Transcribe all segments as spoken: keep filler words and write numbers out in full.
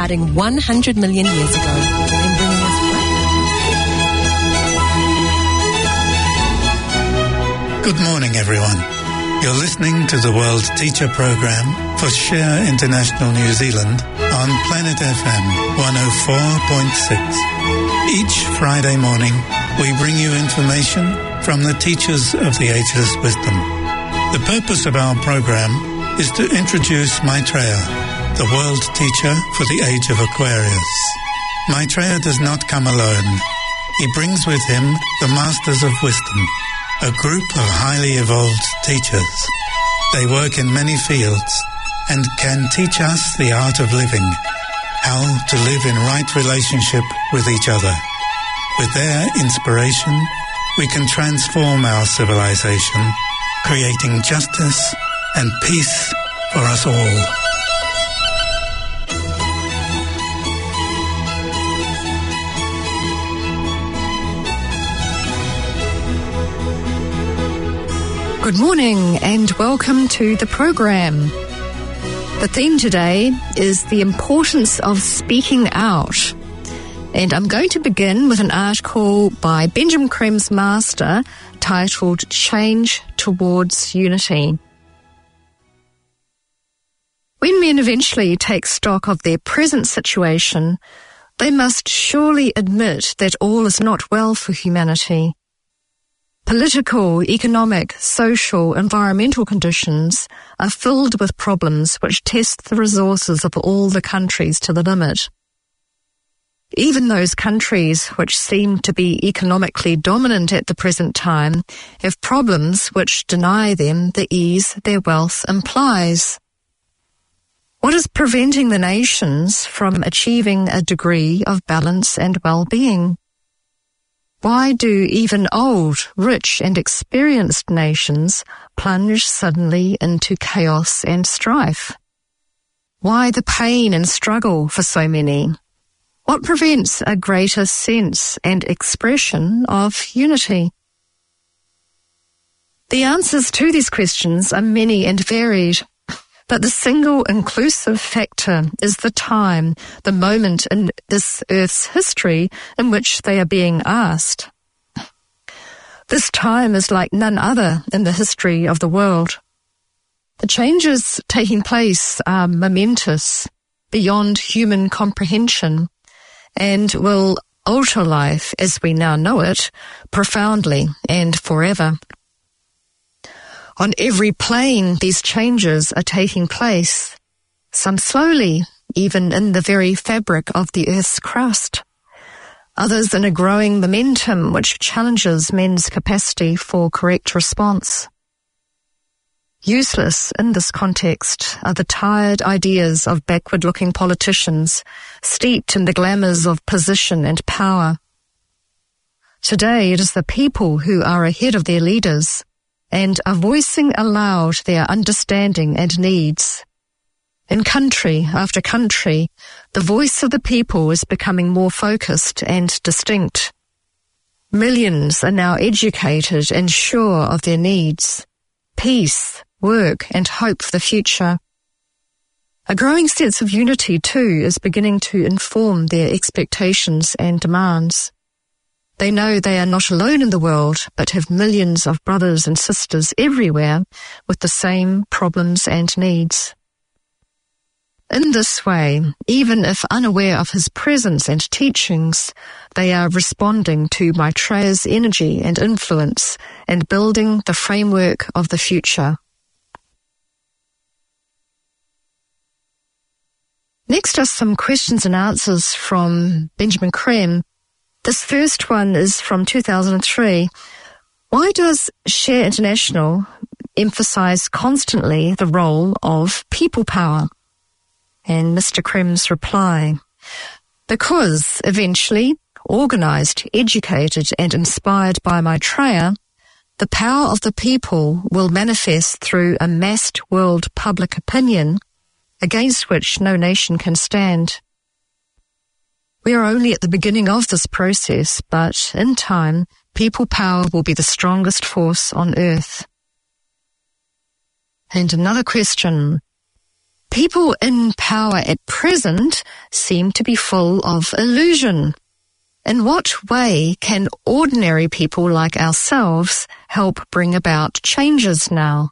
starting one hundred million years ago and bringing us back. Good morning, everyone. You're listening to the World Teacher Program for Share International New Zealand on Planet F M one oh four point six. Each Friday morning, we bring you information from the teachers of the Ageless Wisdom. The purpose of our program is to introduce Maitreya, the world teacher for the age of Aquarius. Maitreya does not come alone. He brings with him the Masters of Wisdom, a group of highly evolved teachers. They work in many fields and can teach us the art of living, how to live in right relationship with each other. With their inspiration, we can transform our civilization, creating justice and peace for us all. Good morning and welcome to the program. The theme today is the importance of speaking out. And I'm going to begin with an article by Benjamin Creme's master titled Change Towards Unity. When men eventually take stock of their present situation, they must surely admit that all is not well for humanity. Political, economic, social, environmental conditions are filled with problems which test the resources of all the countries to the limit. Even those countries which seem to be economically dominant at the present time have problems which deny them the ease their wealth implies. What is preventing the nations from achieving a degree of balance and well-being? Why do even old, rich and experienced nations plunge suddenly into chaos and strife? Why the pain and struggle for so many? What prevents a greater sense and expression of unity? The answers to these questions are many and varied, but the single inclusive factor is the time, the moment in this Earth's history in which they are being asked. This time is like none other in the history of the world. The changes taking place are momentous, beyond human comprehension, and will alter life as we now know it profoundly and forever. On every plane, these changes are taking place, some slowly, even in the very fabric of the Earth's crust, others in a growing momentum which challenges men's capacity for correct response. Useless in this context are the tired ideas of backward-looking politicians steeped in the glamours of position and power. Today, it is the people who are ahead of their leaders and are voicing aloud their understanding and needs. In country after country, the voice of the people is becoming more focused and distinct. Millions are now educated and sure of their needs, peace, work, and hope for the future. A growing sense of unity, too, is beginning to inform their expectations and demands. They know they are not alone in the world, but have millions of brothers and sisters everywhere with the same problems and needs. In this way, even if unaware of his presence and teachings, they are responding to Maitreya's energy and influence and building the framework of the future. Next are some questions and answers from Benjamin Creme. This first one is from two thousand three. Why does Share International emphasize constantly the role of people power? And Mister Creme's reply, because eventually, organized, educated and inspired by Maitreya, the power of the people will manifest through a massed world public opinion against which no nation can stand. We are only at the beginning of this process, but in time, people power will be the strongest force on earth. And another question. People in power at present seem to be full of illusion. In what way can ordinary people like ourselves help bring about changes now?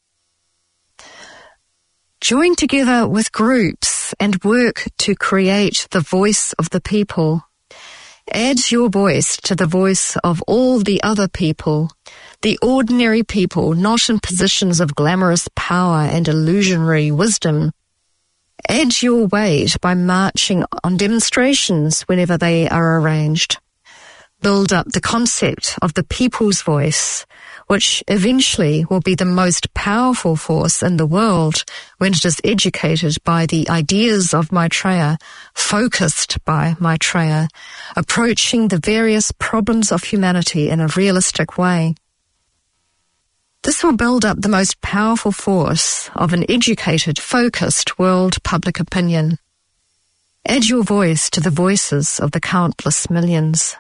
Join together with groups and work to create the voice of the people. Add your voice to the voice of all the other people, the ordinary people not in positions of glamorous power and illusionary wisdom. Add your weight by marching on demonstrations whenever they are arranged. Build up the concept of the people's voice, which eventually will be the most powerful force in the world when it is educated by the ideas of Maitreya, focused by Maitreya, approaching the various problems of humanity in a realistic way. This will build up the most powerful force of an educated, focused world public opinion. Add your voice to the voices of the countless millions.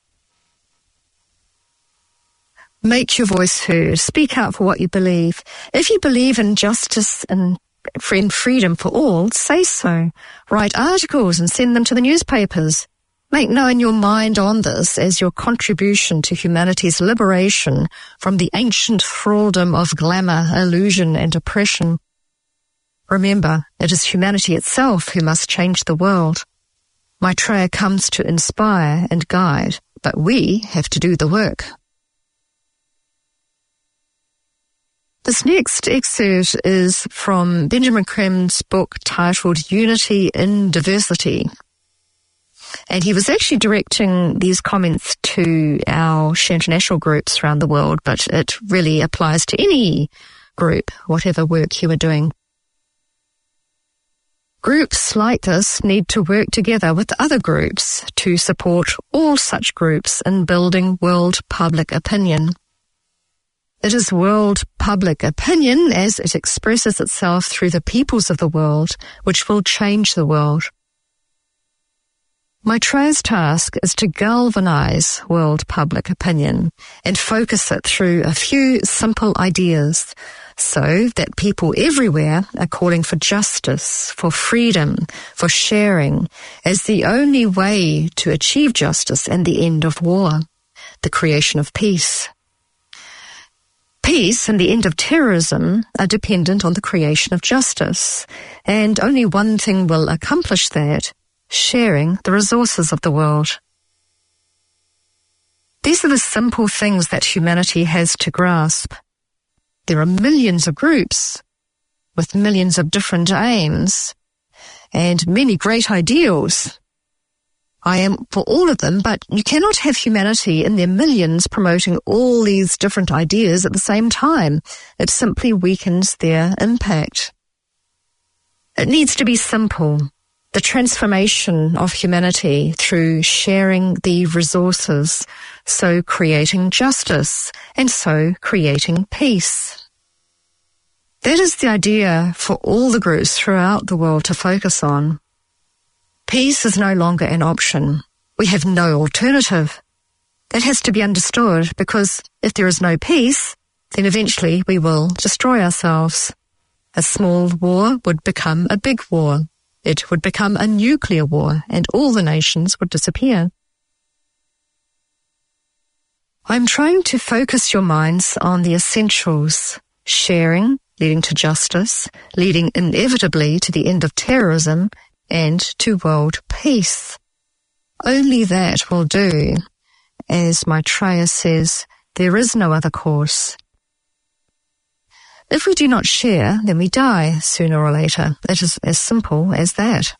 Make your voice heard. Speak out for what you believe. If you believe in justice and freedom for all, say so. Write articles and send them to the newspapers. Make known your mind on this as your contribution to humanity's liberation from the ancient thraldom of glamour, illusion, and oppression. Remember, it is humanity itself who must change the world. Maitreya comes to inspire and guide, but we have to do the work. This next excerpt is from Benjamin Crem's book titled Unity in Diversity. And he was actually directing these comments to our Share International groups around the world, but it really applies to any group, whatever work you are doing. Groups like this need to work together with other groups to support all such groups in building world public opinion. It is world public opinion as it expresses itself through the peoples of the world, which will change the world. Maitreya's task is to galvanize world public opinion and focus it through a few simple ideas so that people everywhere are calling for justice, for freedom, for sharing as the only way to achieve justice and the end of war, the creation of peace. Peace and the end of terrorism are dependent on the creation of justice, and only one thing will accomplish that: sharing the resources of the world. These are the simple things that humanity has to grasp. There are millions of groups with millions of different aims and many great ideals. I am for all of them, but you cannot have humanity in their millions promoting all these different ideas at the same time. It simply weakens their impact. It needs to be simple. The transformation of humanity through sharing the resources, so creating justice, and so creating peace. That is the idea for all the groups throughout the world to focus on. Peace is no longer an option. We have no alternative. That has to be understood, because if there is no peace, then eventually we will destroy ourselves. A small war would become a big war. It would become a nuclear war, and all the nations would disappear. I'm trying to focus your minds on the essentials: sharing, leading to justice, leading inevitably to the end of terrorism, and to world peace. Only that will do. As Maitreya says, there is no other course. If we do not share, then we die sooner or later. It is as simple as that.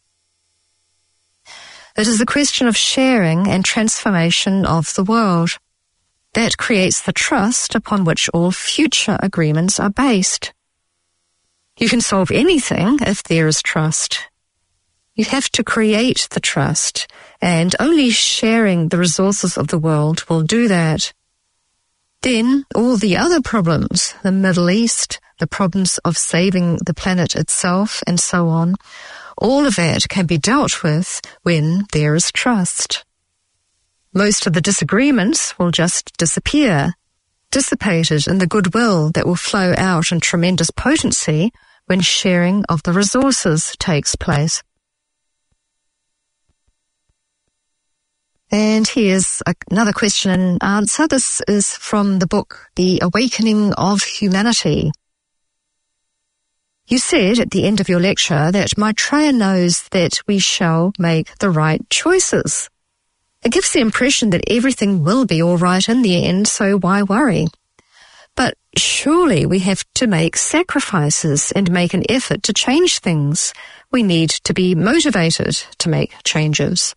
It is a question of sharing and transformation of the world. That creates the trust upon which all future agreements are based. You can solve anything if there is trust. You have to create the trust, and only sharing the resources of the world will do that. Then all the other problems, the Middle East, the problems of saving the planet itself, and so on, all of that can be dealt with when there is trust. Most of the disagreements will just disappear, dissipated in the goodwill that will flow out in tremendous potency when sharing of the resources takes place. And here's another question and answer. This is from the book, The Awakening of Humanity. You said at the end of your lecture that Maitreya knows that we shall make the right choices. It gives the impression that everything will be all right in the end, so why worry? But surely we have to make sacrifices and make an effort to change things. We need to be motivated to make changes.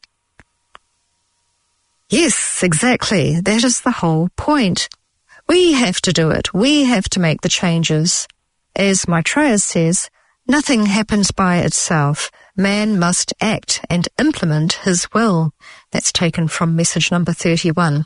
Yes, exactly. That is the whole point. We have to do it. We have to make the changes. As Maitreya says, nothing happens by itself. Man must act and implement his will. That's taken from message number thirty-one.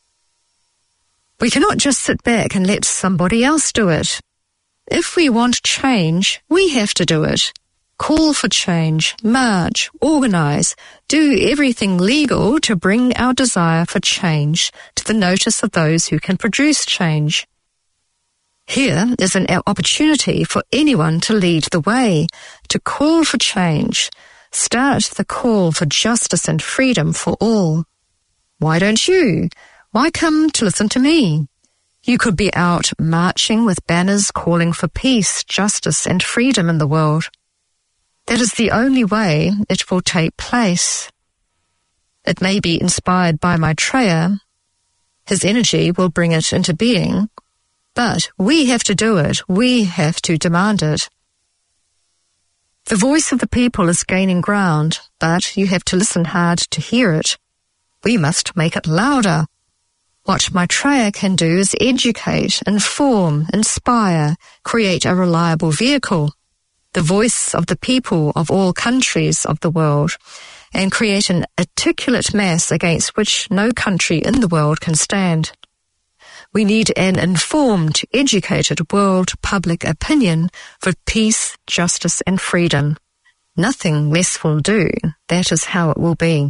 We cannot just sit back and let somebody else do it. If we want change, we have to do it. Call for change, march, organise, do everything legal to bring our desire for change to the notice of those who can produce change. Here is an opportunity for anyone to lead the way, to call for change. Start the call for justice and freedom for all. Why don't you? Why come to listen to me? You could be out marching with banners calling for peace, justice and freedom in the world. That is the only way it will take place. It may be inspired by Maitreya. His energy will bring it into being. But we have to do it. We have to demand it. The voice of the people is gaining ground, but you have to listen hard to hear it. We must make it louder. What Maitreya can do is educate, inform, inspire, create a reliable vehicle, the voice of the people of all countries of the world, and create an articulate mass against which no country in the world can stand. We need an informed, educated world public opinion for peace, justice and freedom. Nothing less will do. That is how it will be.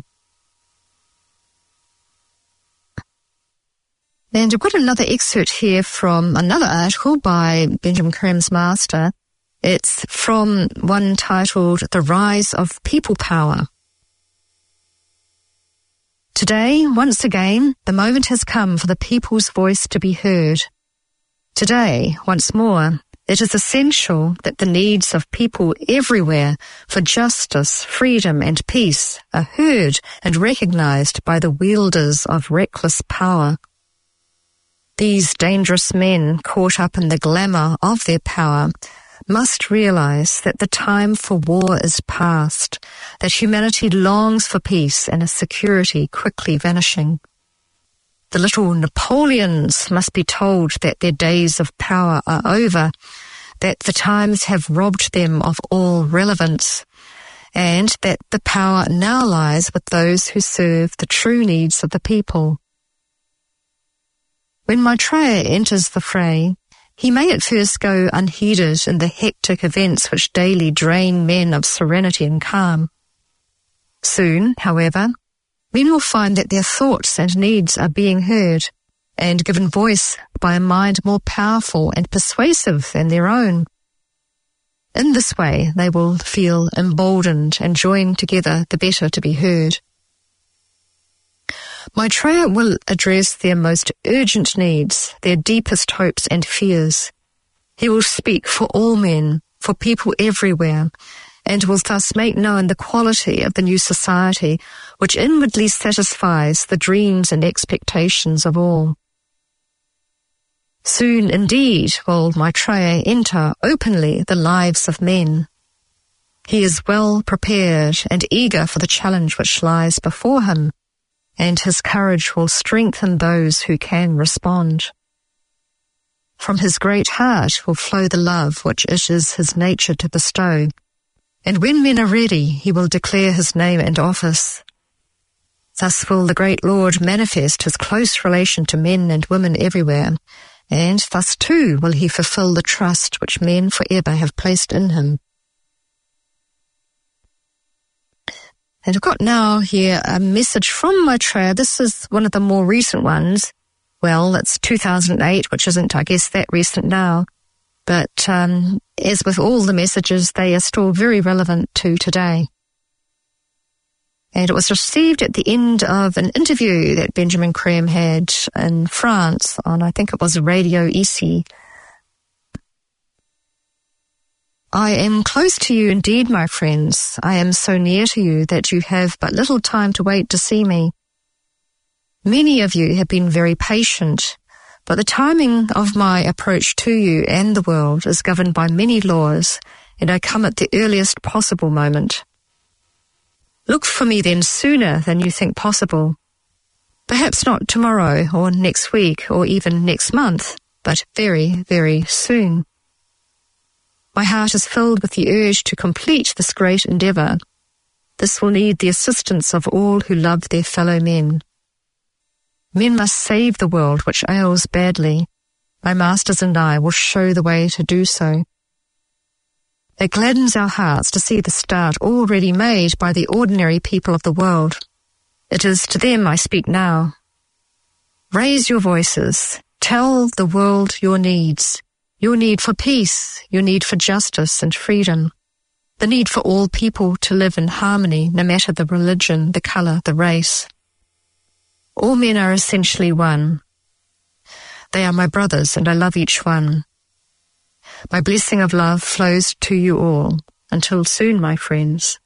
And I've got another excerpt here from another article by Benjamin Graham's master. It's from one titled The Rise of People Power. Today, once again, the moment has come for the people's voice to be heard. Today, once more, it is essential that the needs of people everywhere for justice, freedom and peace are heard and recognized by the wielders of reckless power. These dangerous men, caught up in the glamour of their power, must realize that the time for war is past, that humanity longs for peace and a security quickly vanishing. The little Napoleons must be told that their days of power are over, that the times have robbed them of all relevance, and that the power now lies with those who serve the true needs of the people. When Maitreya enters the fray, he may at first go unheeded in the hectic events which daily drain men of serenity and calm. Soon, however, men will find that their thoughts and needs are being heard and given voice by a mind more powerful and persuasive than their own. In this way, they will feel emboldened and join together the better to be heard. Maitreya will address their most urgent needs, their deepest hopes and fears. He will speak for all men, for people everywhere, and will thus make known the quality of the new society which inwardly satisfies the dreams and expectations of all. Soon indeed will Maitreya enter openly the lives of men. He is well prepared and eager for the challenge which lies before him, and his courage will strengthen those who can respond. From his great heart will flow the love which it is his nature to bestow, and when men are ready, he will declare his name and office. Thus will the great Lord manifest his close relation to men and women everywhere, and thus too will he fulfill the trust which men forever have placed in him. And I've got now here a message from Maitreya. This is one of the more recent ones. Well, it's two thousand eight, which isn't, I guess, that recent now. But um, as with all the messages, they are still very relevant to today. And it was received at the end of an interview that Benjamin Creme had in France on, I think it was Radio Ici. I am close to you indeed, my friends. I am so near to you that you have but little time to wait to see me. Many of you have been very patient, but the timing of my approach to you and the world is governed by many laws, and I come at the earliest possible moment. Look for me then sooner than you think possible. Perhaps not tomorrow or next week or even next month, but very, very soon. My heart is filled with the urge to complete this great endeavour. This will need the assistance of all who love their fellow men. Men must save the world which ails badly. My masters and I will show the way to do so. It gladdens our hearts to see the start already made by the ordinary people of the world. It is to them I speak now. Raise your voices. Tell the world your needs. Your need for peace, your need for justice and freedom, the need for all people to live in harmony, no matter the religion, the colour, the race. All men are essentially one. They are my brothers, and I love each one. My blessing of love flows to you all. Until soon, my friends.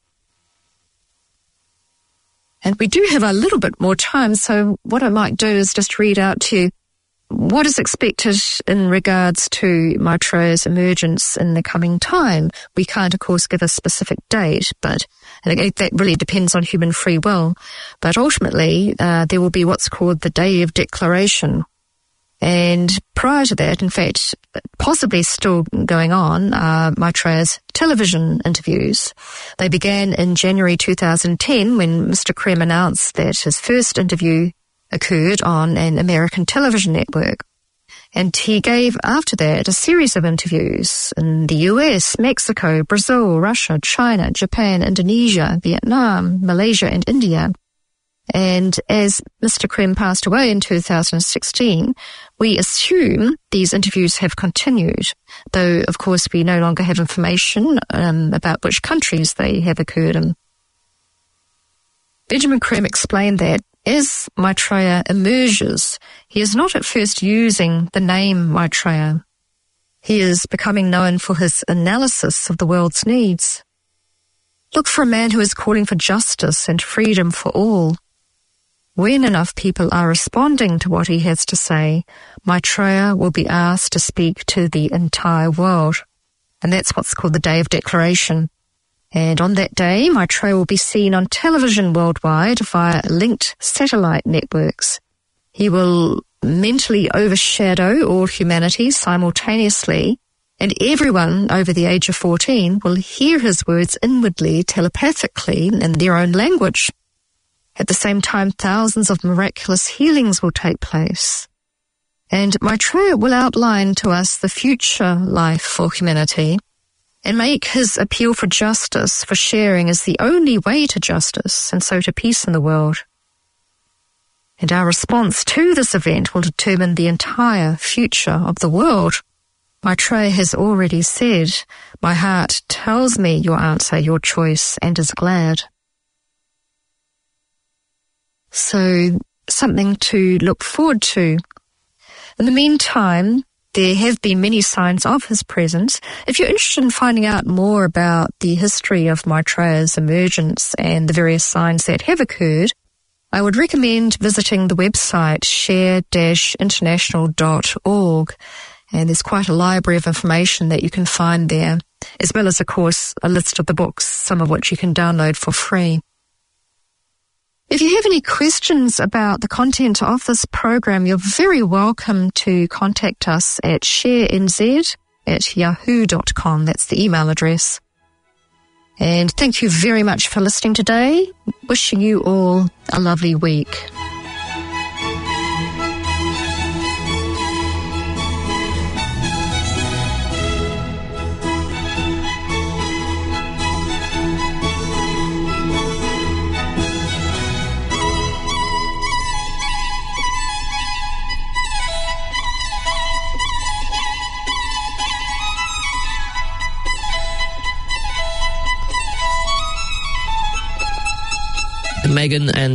And we do have a little bit more time, so what I might do is just read out to you what is expected in regards to Maitreya's emergence in the coming time. We can't, of course, give a specific date, but that really depends on human free will. But ultimately, uh, there will be what's called the Day of Declaration. And prior to that, in fact, possibly still going on, are Maitreya's television interviews. They began in January two thousand ten when Mister Creme announced that his first interview occurred on an American television network. And he gave, after that, a series of interviews in the U S, Mexico, Brazil, Russia, China, Japan, Indonesia, Vietnam, Malaysia, and India. And as Mister Creme passed away in two thousand sixteen, we assume these interviews have continued, though, of course, we no longer have information um, about which countries they have occurred in. Benjamin Creme explained that as Maitreya emerges, he is not at first using the name Maitreya. He is becoming known for his analysis of the world's needs. Look for a man who is calling for justice and freedom for all. When enough people are responding to what he has to say, Maitreya will be asked to speak to the entire world. And that's what's called the Day of Declaration. And on that day, Maitreya will be seen on television worldwide via linked satellite networks. He will mentally overshadow all humanity simultaneously, and everyone over the age of fourteen will hear his words inwardly, telepathically, in their own language. At the same time, thousands of miraculous healings will take place. And Maitreya will outline to us the future life for humanity, and make his appeal for justice, for sharing, as the only way to justice, and so to peace in the world. And our response to this event will determine the entire future of the world. Maitreya has already said, "My heart tells me your answer, your choice, and is glad." So, something to look forward to. In the meantime, there have been many signs of his presence. If you're interested in finding out more about the history of Maitreya's emergence and the various signs that have occurred, I would recommend visiting the website share dash international dot org. And there's quite a library of information that you can find there, as well as, of course, a list of the books, some of which you can download for free. If you have any questions about the content of this program, you're very welcome to contact us at sharenz at yahoo dot com. That's the email address. And thank you very much for listening today. Wishing you all a lovely week. Meghan and